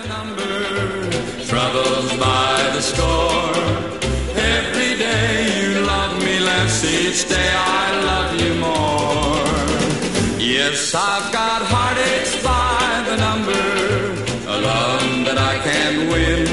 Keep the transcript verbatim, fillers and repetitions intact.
the number, troubles by the score. Every day you love me less, each day I love you more. Yes, I've got heartaches by the number, a love that I can't win.